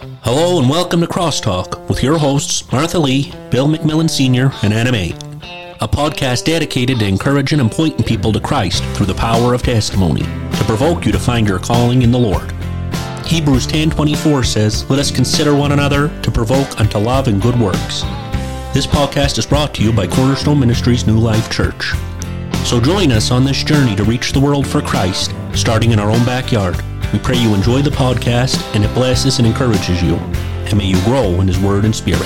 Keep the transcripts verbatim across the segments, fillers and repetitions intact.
Hello and welcome to Crosstalk with your hosts Martha Lee, Bill McMillan Senior, and Anna May. A podcast dedicated to encouraging and pointing people to Christ through the power of testimony, to provoke you to find your calling in the Lord. Hebrews ten twenty-four says, "Let us consider one another to provoke unto love and good works." This podcast is brought to you by Cornerstone Ministries New Life Church. So join us on this journey to reach the world for Christ, starting in our own backyard. We pray you enjoy the podcast and it blesses and encourages you. And may you grow in His Word and Spirit.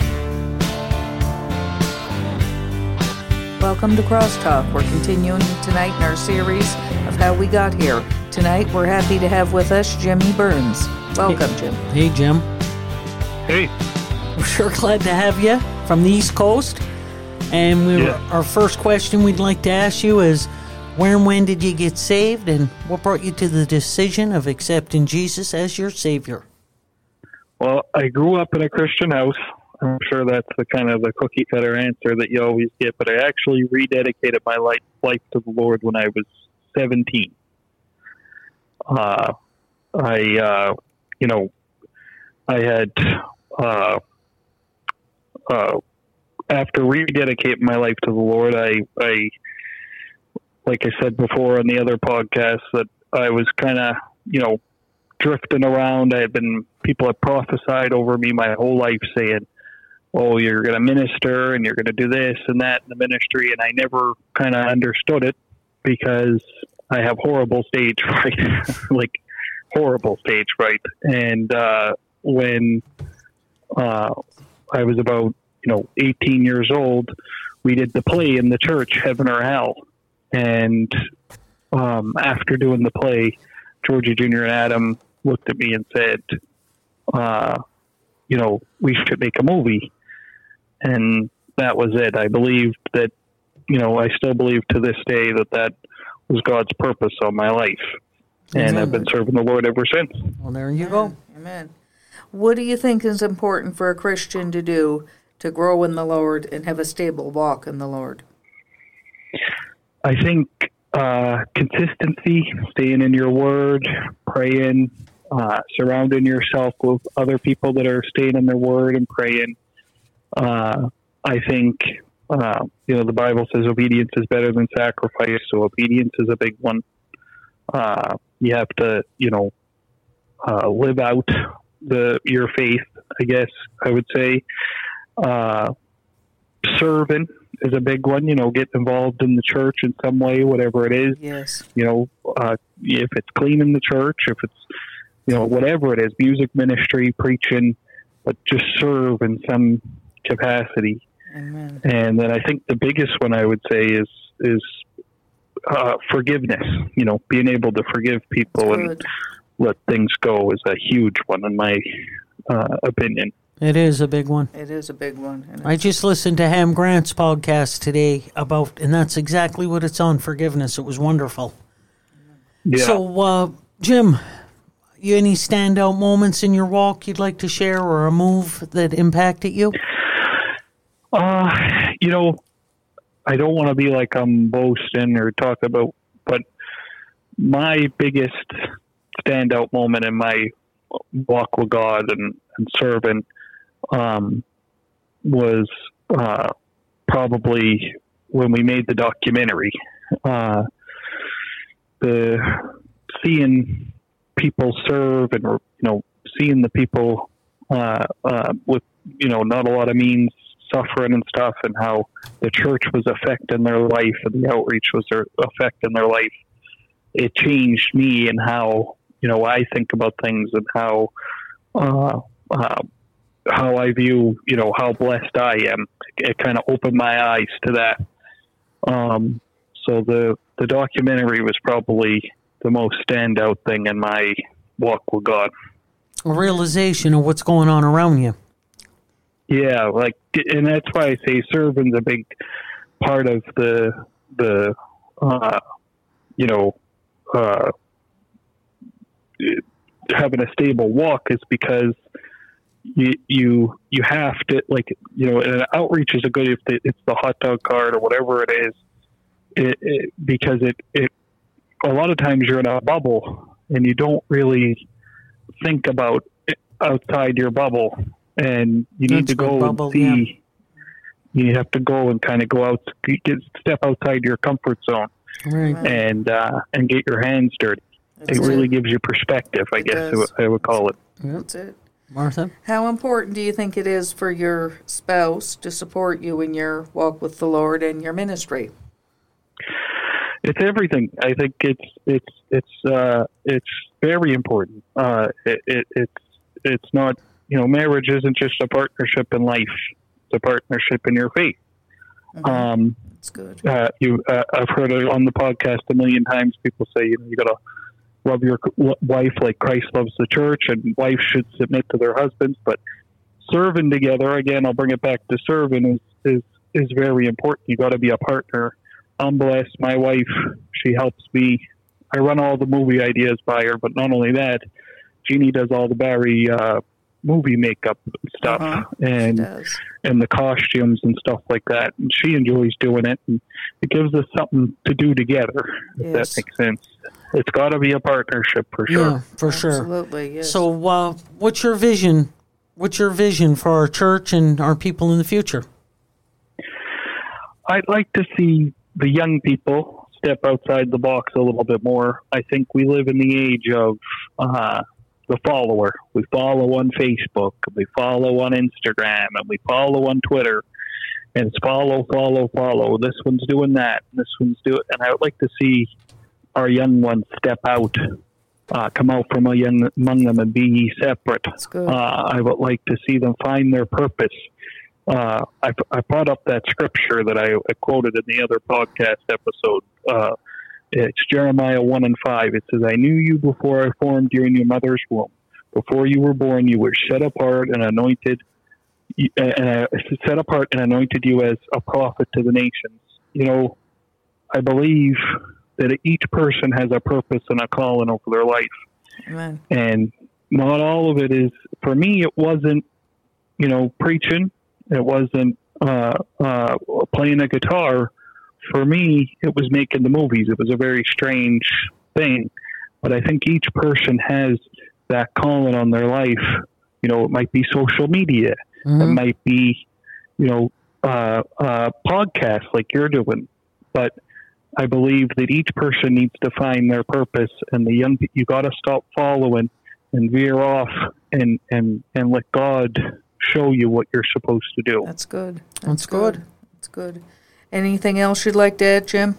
Welcome to Crosstalk. We're continuing tonight in our series of how we got here. Tonight we're happy to have with us Jimmy Burns. Welcome, hey, Jim. Hey, Jim. Hey. We're sure glad to have you from the East Coast. And we yeah. were, our first question we'd like to ask you is, where and when did you get saved, and what brought you to the decision of accepting Jesus as your Savior? Well, I grew up in a Christian house. I'm sure that's the kind of the cookie cutter answer that you always get, but I actually rededicated my life, life to the Lord when I was seventeen. Uh, I, uh, you know, I had, uh, uh, after rededicating my life to the Lord, I, I, like I said before on the other podcast, that I was kind of, you know, drifting around. I had been, people had prophesied over me my whole life saying, oh, you're going to minister and you're going to do this and that in the ministry. And I never kind of understood it because I have horrible stage fright, like horrible stage fright. And uh, when uh, I was about, you know, eighteen years old, we did the play in the church, Heaven or Hell. And um, after doing the play, Georgie Junior and Adam looked at me and said, uh, you know, we should make a movie. And that was it. I believed that, you know, I still believe to this day that that was God's purpose on my life. And Amen. I've been serving the Lord ever since. Well, there you Amen. go. Amen. What do you think is important for a Christian to do to grow in the Lord and have a stable walk in the Lord? I think uh, consistency, staying in your word, praying, uh, surrounding yourself with other people that are staying in their word and praying. Uh, I think, uh, you know, the Bible says obedience is better than sacrifice, so obedience is a big one. Uh, you have to, you know, uh, live out the your faith, I guess I would say. Uh, serving is a big one, you know, get involved in the church in some way, whatever it is. Yes. You know, uh, if it's cleaning the church, if it's, you know, whatever it is, music ministry, preaching, but just serve in some capacity. Amen. And then I think the biggest one I would say is, is uh, forgiveness, you know, being able to forgive people and let things go is a huge one in my uh, opinion. It is a big one. It is a big one. And I just listened to Ham Grant's podcast today about, and that's exactly what it's on, forgiveness. It was wonderful. Yeah. So, uh, Jim, you any standout moments in your walk you'd like to share, or a move that impacted you? Uh, you know, I don't want to be like I'm boasting or talk about, but my biggest standout moment in my walk with God and, and serving um, was uh, probably when we made the documentary. Uh, the seeing people serve and, you know, seeing the people uh, uh, with, you know, not a lot of means suffering and stuff, and how the church was affecting their life and the outreach was their, affecting their life. It changed me and how, you know, I think about things and how, uh, uh, how I view, you know, how blessed I am. It kind of opened my eyes to that. Um, so the, the documentary was probably the most standout thing in my walk with God. A realization of what's going on around you. Yeah, like, and that's why I say serving's a big part of the, the, uh, you know, uh, having a stable walk, is because you you you have to, like, you know, an outreach is a good, if the, it's the hot dog cart or whatever it is, it, it, because it, it a lot of times you're in a bubble and you don't really think about outside your bubble, and you need That's to go good bubble, and see. Yeah. You have to go and kind of go out, get, step outside your comfort zone, Right. and uh, and get your hands dirty. That's it really it. gives you perspective, I It guess does. I would call it. That's it. Martha? How important do you think it is for your spouse to support you in your walk with the Lord and your ministry? It's everything. I think it's it's it's uh, it's very important. Uh, it, it, it's it's not, you know, marriage isn't just a partnership in life; it's a partnership in your faith. Mm-hmm. Um, That's good. uh, you, uh, I've heard it on the podcast a million times. People say, you know, you got to love your wife like Christ loves the church, and wives should submit to their husbands. But serving together, again, I'll bring it back to serving is is is very important. You got to be a partner. I'm blessed. My wife, she helps me. I run all the movie ideas by her, but not only that, Jeannie does all the Barry uh, movie makeup and stuff, Uh-huh. and She does. and the costumes and stuff like that. And she enjoys doing it, and it gives us something to do together. If Yes. that makes sense. It's got to be a partnership for sure. Yeah, for sure. Absolutely, yes. So, uh, what's your vision? What's your vision for our church and our people in the future? I'd like to see the young people step outside the box a little bit more. I think we live in the age of uh, the follower. We follow on Facebook, we follow on Instagram, and we follow on Twitter. And it's follow, follow, follow. This one's doing that, and this one's doing. And I would like to see our young ones step out, uh, come out from a young, among them and be ye separate. That's good. Uh, I would like to see them find their purpose. Uh, I, I brought up that scripture that I, I quoted in the other podcast episode. Uh, it's Jeremiah one and five. It says, I knew you before I formed you in your mother's womb. Before you were born, you were set apart and anointed, and I set apart and anointed you as a prophet to the nations. You know, I believe that each person has a purpose and a calling over their life. Amen. And not all of it is, for me, it wasn't, you know, preaching. It wasn't uh, uh, playing a guitar. For me, it was making the movies. It was a very strange thing. But I think each person has that calling on their life. You know, it might be social media. Mm-hmm. It might be, you know, uh, uh, podcasts like you're doing. But I believe that each person needs to find their purpose. And the young, you got to stop following and veer off and, and, and let God show you what you're supposed to do. That's good. That's, That's good. That's good. Anything else you'd like to add, Jim?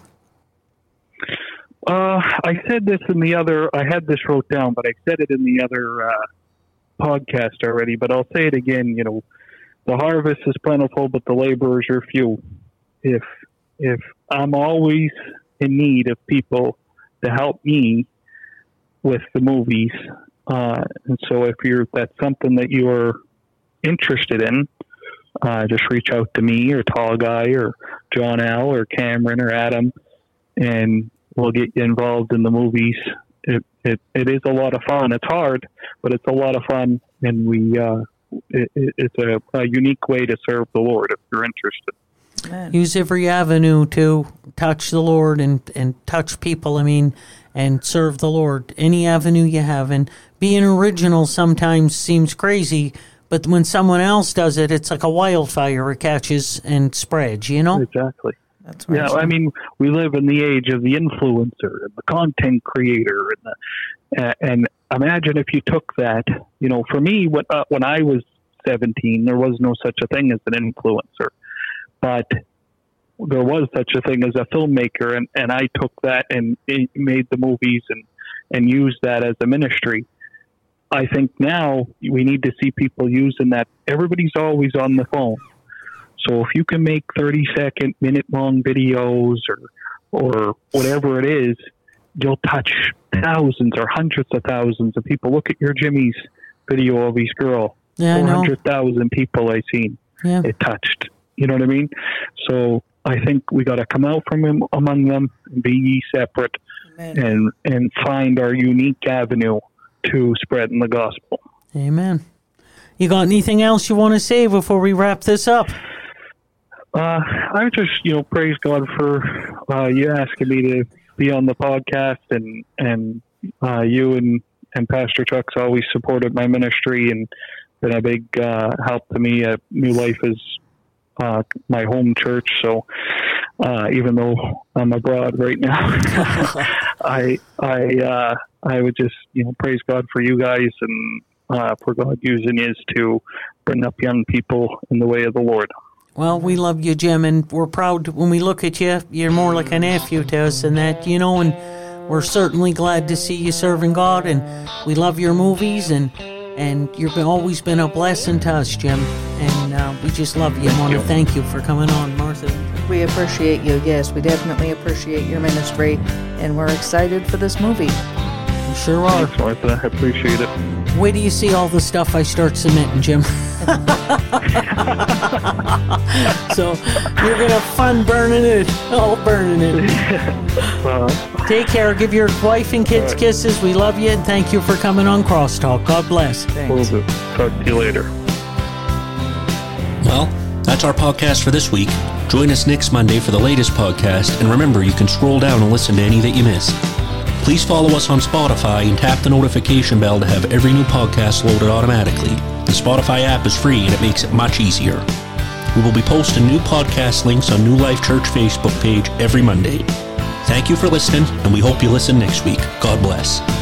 Uh, I said this in the other, I had this wrote down, but I said it in the other uh, podcast already, but I'll say it again. You know, the harvest is plentiful, but the laborers are few. If, if I'm always in need of people to help me with the movies, uh, and so if you're, that's something that you're interested in, uh, just reach out to me or Tall Guy or John L or Cameron or Adam, and we'll get you involved in the movies. It it, it is a lot of fun. It's hard, but it's a lot of fun, and we uh, it, it's a, a unique way to serve the Lord if you're interested. Amen. Use every avenue to touch the Lord and, and touch people, I mean, and serve the Lord. Any avenue you have. And being original sometimes seems crazy, but when someone else does it, it's like a wildfire. It catches and spreads, you know? Exactly. That's right. Yeah, I mean, we live in the age of the influencer and the content creator, and the, uh, and imagine if you took that. You know, for me, when uh, when I was seventeen, there was no such a thing as an influencer, but there was such a thing as a filmmaker, and, and I took that and it made the movies and and used that as a ministry. I think now we need to see people using that. Everybody's always on the phone. So if you can make thirty second, minute long videos or or whatever it is, you'll touch thousands or hundreds of thousands of people. Look at your Jimmy's video of his girl. Yeah, I know. four hundred thousand people I seen Yeah. it touched. You know what I mean? So I think we got to come out from him, among them and be ye separate. Amen. and and find our unique avenue to spreading the gospel. Amen. You got anything else you want to say before we wrap this up? Uh, I just, you know, praise God for uh, you asking me to be on the podcast, and and uh, you and and Pastor Chuck's always supported my ministry and been a big uh, help to me. Uh, New Life is uh, my home church, so uh, even though I'm abroad right now, I I uh, I would just you know praise God for you guys and uh, for God using you to bring up young people in the way of the Lord. Well, we love you, Jim, and we're proud when we look at you. You're more like a nephew to us and that, you know, and we're certainly glad to see you serving God, and we love your movies, and and you've been, always been a blessing to us, Jim, and uh, we just love you and want to thank you for coming on, Martha. We appreciate you, yes, we definitely appreciate your ministry, and we're excited for this movie. We sure are. Thanks, Martha. I appreciate it. Wait till you see all the stuff I start submitting, Jim. So you're going to have fun burning it, all burning it. uh, Take care. Give your wife and kids kisses. We love you, and thank you for coming on Crosstalk. God bless. Thanks. We'll talk to you later. Well, that's our podcast for this week. Join us next Monday for the latest podcast, and remember, you can scroll down and listen to any that you missed. Please follow us on Spotify and tap the notification bell to have every new podcast loaded automatically. The Spotify app is free and it makes it much easier. We will be posting new podcast links on New Life Church Facebook page every Monday. Thank you for listening, and we hope you listen next week. God bless.